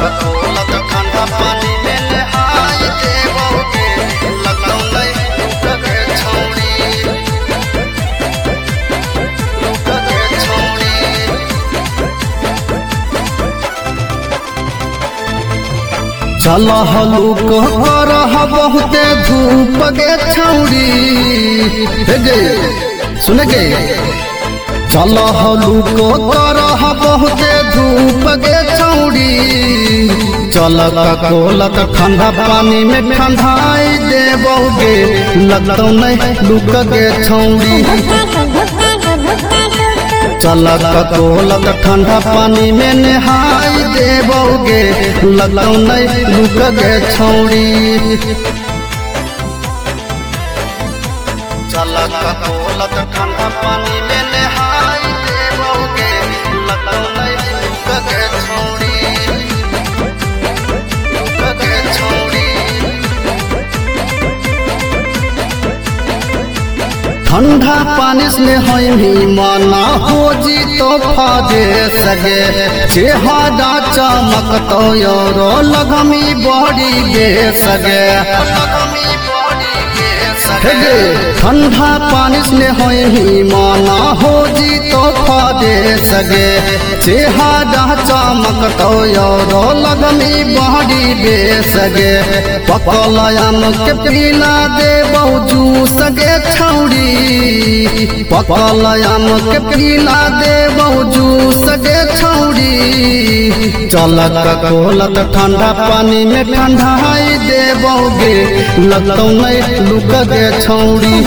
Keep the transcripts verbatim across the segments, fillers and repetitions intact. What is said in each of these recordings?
ककोलत ठंडा पानी में नहाई देबोगे लगतौ नहीं लुक गे छौड़ी लुक गे छौड़ी। चल हलुक करह बहुते धूप गे छौड़ी हे गे सुन गे चल हलुक करह बहुते धूप गे छौड़ी चल ककोलत ठंडा पानी में ठंडाई देबोगे लगतौ नहीं लुक गे छौड़ी। चल ककोलत ठंडा पानी में नहाई देबोगे लगतौ नहीं लुक गे छौड़ी। चल ककोलत ठंडा पानी में नहाई देबोगे लगतौ नहीं लुक गे छौड़ी लुक गे छौड़ी। ठंडा पानी से हमी माना हो जी तो फादे सगे चेहरा चमकतो योरो लगमी बड़ी दे सगे ठंडा पानी से हमी माना हो जी तो फादे सगे चेहरा चमकतो योरो लगमी बड़ी दे सगे पकल आम के पीला दे बहुजू सगे छौड़ी पकल आम के पीला दे बहुजू सगे छौड़ी। चल ककोलत ठंडा पानी में ठंडाई देबोगे लगतौ नहीं लुक गे छौड़ी।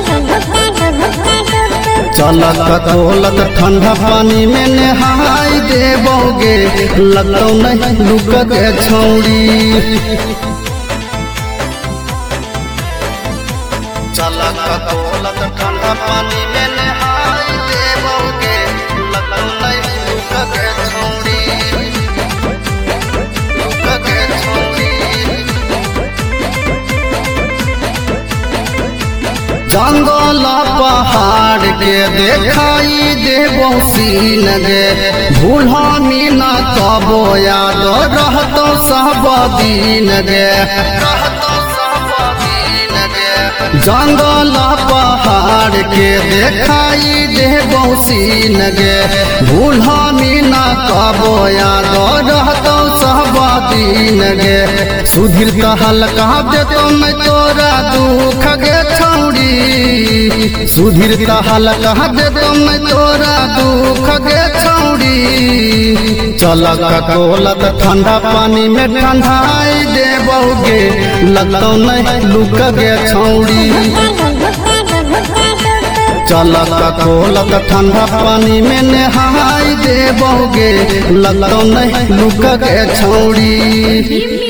चल ककोलत ठंडा पानी में नहाई देबोगे लगतौ नहीं लुक गे छौड़ी। चल ककोलत ठंडा पानी में नहाई देबोगे लगतौ नहीं लुक गे छौड़ी लुक गे छौड़ी। जंगल पहाड़ के देखाई देबो सीन गे भूला मीना कबो याद रहतो सब दिन गे रहतो सब दिन गे। जंगल पहाड़ के देखाई देबो सीन गे भूला मीना कबो याद रहतो सब दिन गे। सुधीर कहल कह देतो मैं तोरा दुख गे छौड़ी सुधीर कहल कह देतो मैं तोरा दुख गे छौड़ी। चल ककोलत ठंडा पानी में ठंडाई देबोगे लगतौ नहीं लुक गे छौड़ी। चल ककोलत ठंडा पानी में नहाई देबोगे लगतौ नहीं लुक गे छौड़ी।